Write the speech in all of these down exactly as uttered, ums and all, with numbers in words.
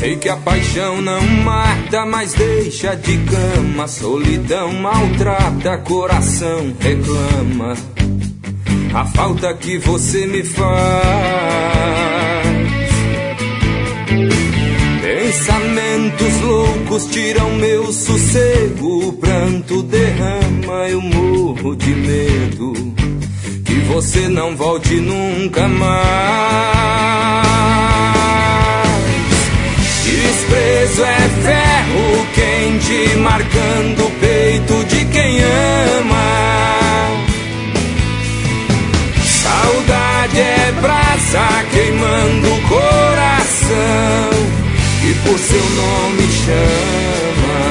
Sei que a paixão não mata, mas deixa de cama. Solidão maltrata, coração reclama. A falta que você me faz. Pensamentos loucos tiram meu sossego. O pranto derrama, eu morro de medo que você não volte nunca mais. Desprezo é ferro quente marcando o peito de quem ama. Saudade é brasa queimando o coração que por seu nome chama.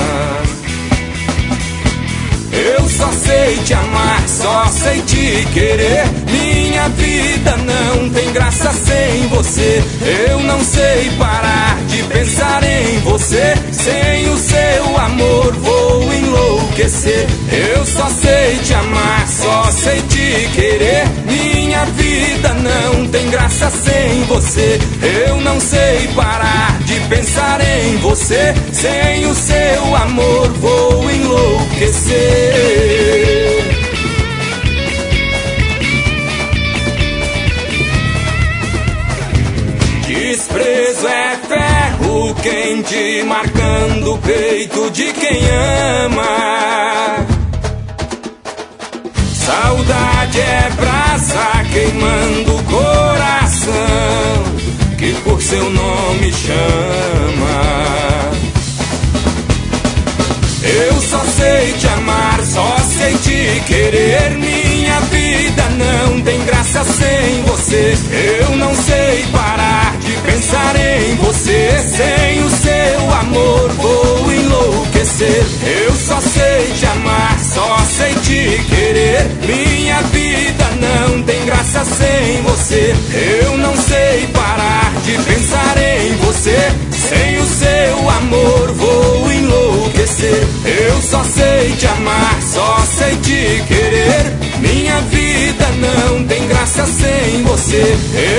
Eu só sei te amar, só sei te querer. Minha vida não tem graça sem você. Eu não sei parar de pensar em você. Sem o seu amor vou enlouquecer. Eu só sei te amar, só sei te querer. Minha vida não tem graça sem você. Eu não sei parar de pensar em você. Sem o seu amor vou enlouquecer. Desprezo é ferro quente marcando o peito de quem ama. Saudade é brasa queimando o coração que por seu nome chama. Eu só sei te amar, só sei te querer. Minha vida não tem graça sem você. Eu não sei parar de pensar em você. Sem o seu amor vou enlouquecer. Eu só sei te amar, só sei te querer. Minha vida não tem graça sem você. Eu não sei parar de pensar em você. Sem o seu amor vou enlouquecer. Eu só sei te amar, só sei te querer. Minha vida não tem graça sem você.